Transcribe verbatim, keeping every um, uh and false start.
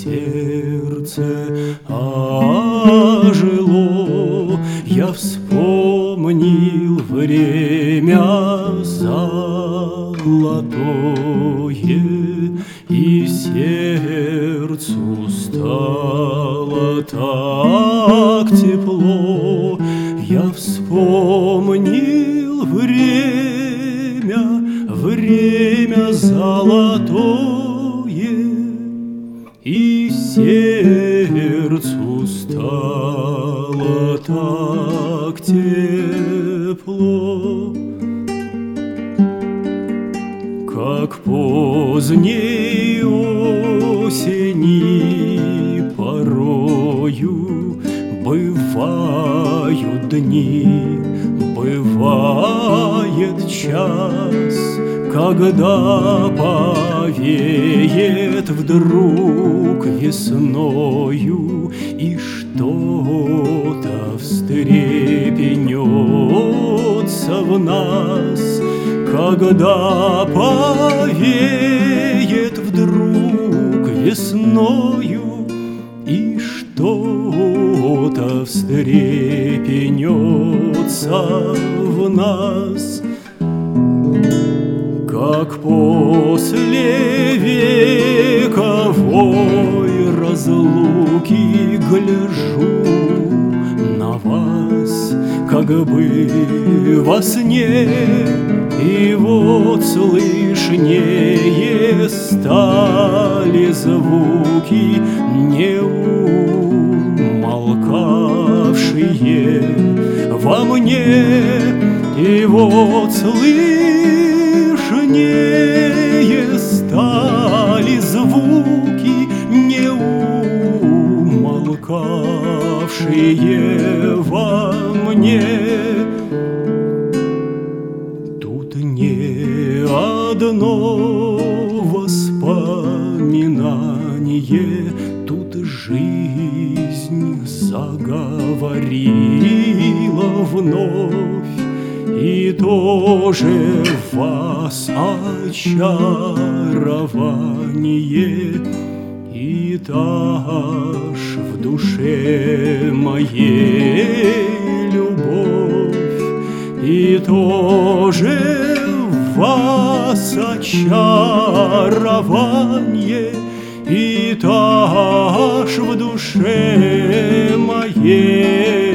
сердце ожило. Я вспомнил время золотое, и сердцу стало так тепло. Я вспомнил время, время золотое, и сердцу стало так тепло. Как поздней осени порою бывают дни, бывает час, когда повеет вдруг весною, и что-то встрепенется в нас, когда повеет вдруг весною, и что-то встрепенется в нас. Как после вековой разлуки гляжу на вас, как бы во сне, и вот слышнее стали звуки, не умолкавшие во мне, и вот слышнее стали звуки, не умолкавшие во мне. Тут не одно воспоминание, тут жизнь заговорила вновь, и тоже в вас очарование, и таж в душе моей любовь, и тоже в вас очарование, и таж в душе моей